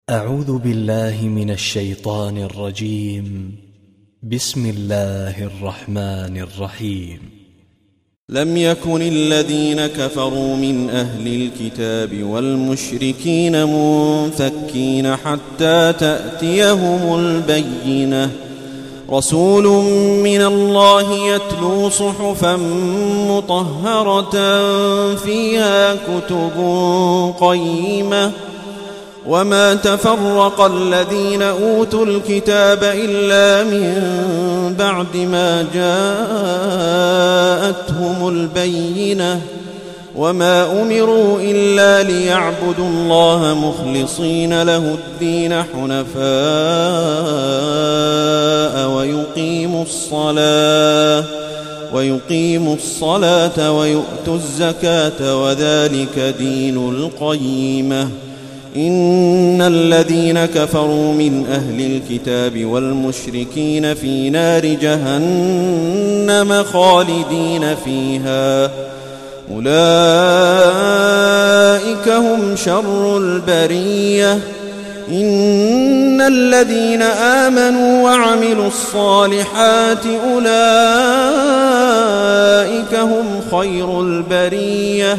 أعوذ بالله من الشيطان الرجيم. بسم الله الرحمن الرحيم. لم يكن الذين كفروا من أهل الكتاب والمشركين منفكين حتى تأتيهم البينة، رسول من الله يتلو صحفا مطهرة فيها كتب قيمة، وما تفرق الذين أوتوا الكتاب إلا من بعد ما جاءتهم البينة، وما أمروا إلا ليعبدوا الله مخلصين له الدين حنفاء ويقيموا الصلاة ويؤتوا الزكاة وذلك دين القيمة. إن الذين كفروا من أهل الكتاب والمشركين في نار جهنم خالدين فيها، أولئك هم شر البرية. إن الذين آمنوا وعملوا الصالحات أولئك هم خير البرية،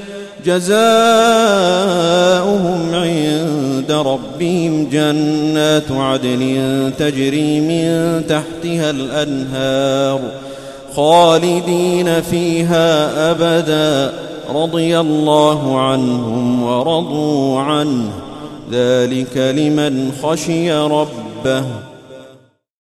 جزاؤهم عند ربهم جنات عدن تجري من تحتها الأنهار خالدين فيها أبدا، رضي الله عنهم ورضوا عنه، ذلك لمن خشي ربه.